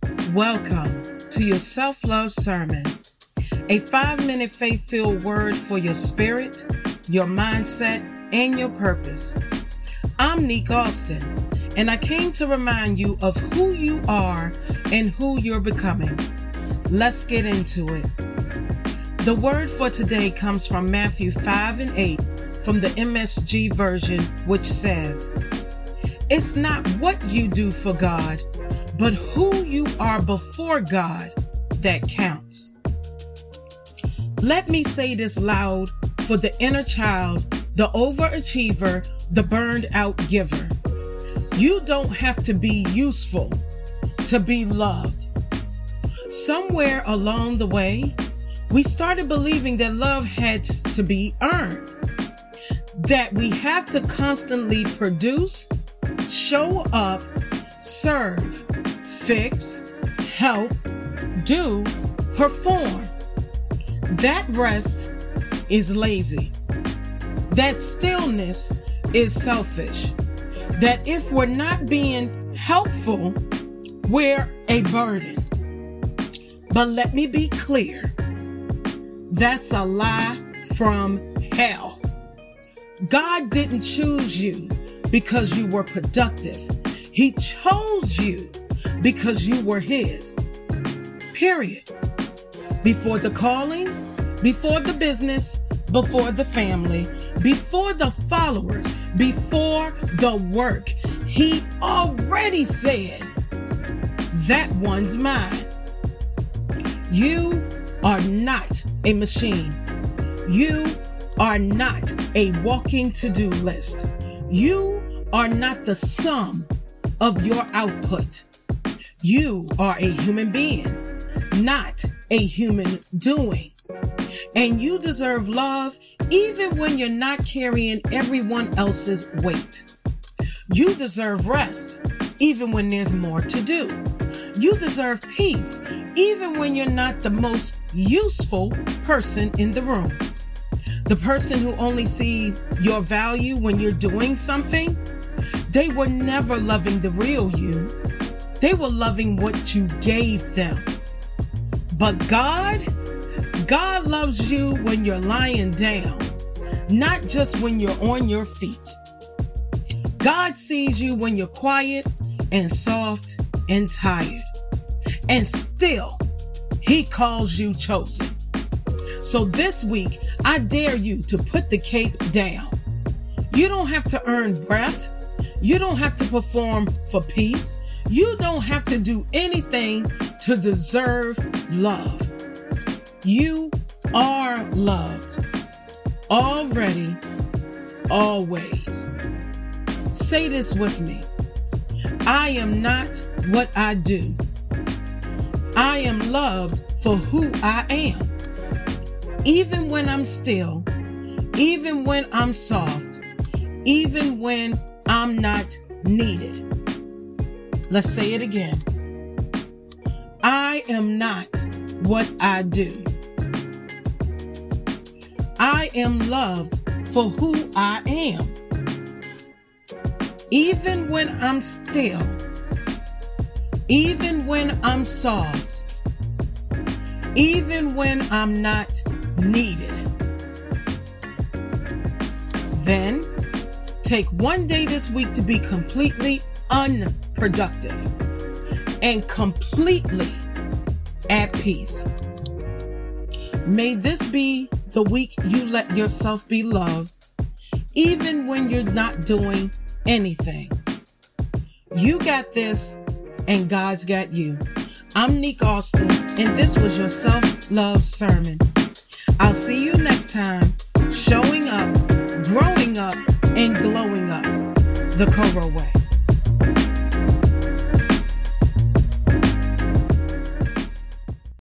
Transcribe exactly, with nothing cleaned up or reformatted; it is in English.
Welcome to your self-love sermon, a five-minute faith-filled word for your spirit, your mindset, and your purpose. I'm Nick Austin, and I came to remind you of who you are and who you're becoming. Let's get into it. The word for today comes from Matthew five and eight from the M S G version, which says, "It's not what you do for God, but who you are before God that counts." Let me say this loud for the inner child, the overachiever, the burned out giver. You don't have to be useful to be loved. Somewhere along the way, we started believing that love had to be earned, that we have to constantly produce, show up, serve, fix, help, do, perform. That rest is lazy. That stillness is selfish. That if we're not being helpful, we're a burden. But let me be clear. That's a lie from hell. God didn't choose you because you were productive. He chose you because you were His. Period. Before the calling, before the business, before the family, before the followers, before the work, He already said, "That one's mine." You are not a machine. You are not a walking to-do list. You are not the sum of your output. You are a human being, not a human doing. And you deserve love even when you're not carrying everyone else's weight. You deserve rest even when there's more to do. You deserve peace even when you're not the most useful person in the room. The person who only sees your value when you're doing something, they were never loving the real you. They were loving what you gave them. But God, God loves you when you're lying down, not just when you're on your feet. God sees you when you're quiet and soft and tired. And still, He calls you chosen. So this week, I dare you to put the cape down. You don't have to earn breath. You don't have to perform for peace. You don't have to do anything to deserve love. You are loved. Already, always. Say this with me. I am not what I do. I am loved for who I am. Even when I'm still, even when I'm soft, even when I'm not needed. Let's say it again. I am not what I do. I am loved for who I am. Even when I'm still, even when I'm soft, even when I'm not needed. Then take one day this week to be completely unproductive and completely at peace. May this be the week you let yourself be loved, even when you're not doing anything. You got this, and God's got you. I'm Nick Austin, and this was your self-love sermon. I'll see you next time, showing up, growing up, and glowing up the Coro way.